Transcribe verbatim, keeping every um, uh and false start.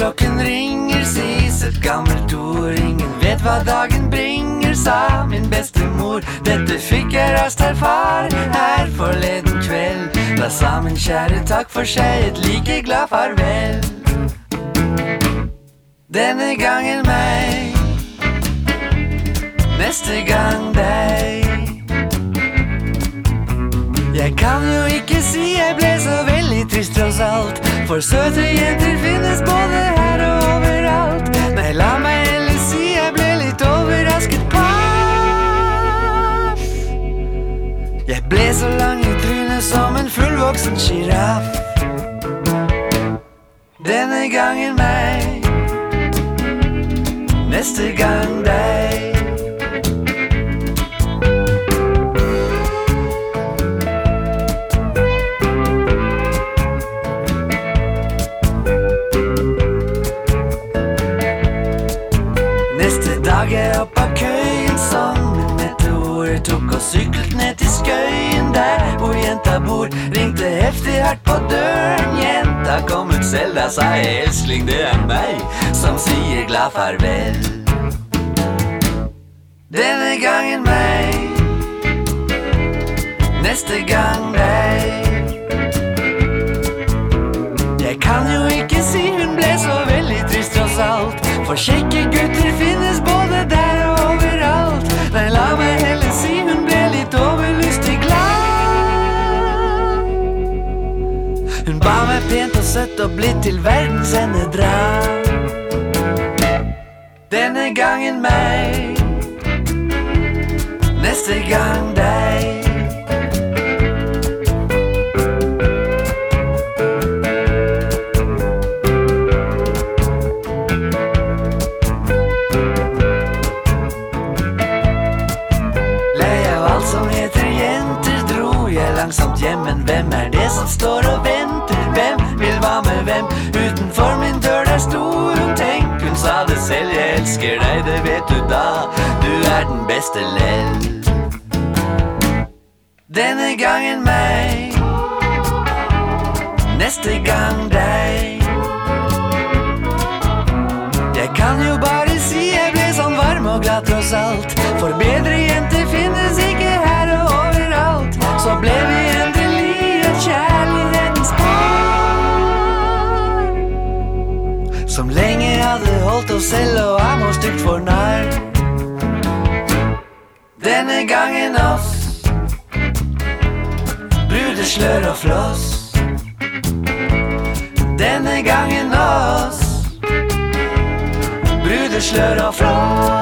klokken ringer, sis et gammelt ord. Ingen vet hva dagen bringer, sa min bestemor. Dette fikk jeg raskt erfare her forleden kveld. Da sa min kjære takk for seg, et like glad farvel. Denne gangen meg, neste gang deg. Jeg kan jo ikke si jeg ble så veldig trist tross alt, for søte jenter finnes både her og overalt. Nei, la meg heller si jeg ble litt overrasket. Pass! Jeg ble så lang i trynet som en fullvoksen giraff. Denne gangen meg, neste gang deg. Neste dag er opp av køyen som min meteor tok og syklet ned til Skøyen, der hvor jenta bor. Ringte heftig hardt på døren, jenta kom ut selv. Da sa jeg, elskling, det er meg som sier glad farvel. Denne gangen meg, neste gang deg. Jeg kan jo ikke si hun ble så veldig trist tross alt, for kjekke gutter finnes både der og overalt. Nei, la meg heller si hun ble litt overlystig glad. Hun ba meg pent og søtt og blitt til verdens ende dra. Denne gangen meg, neste gang deg. Langsomt hjem, men hvem er det som står og venter? Hvem vil hva med hvem? Utenfor min dør der stor hun. Tenk, hun sa det selv, jeg elsker deg, det vet du da. Du er den beste lell. Denne gangen meg, neste gang deg. Jeg kan jo bare si jeg ble sånn varm og glad tross alt, for bedre jenter finnes ikke her og overalt. Så ble vi endelig et kjærlighetens par, som lenge hadde holdt oss selv og ham og stygt for nær. Denne gangen oss, brudeslør og floss. Denne gangen oss, brudeslør og floss.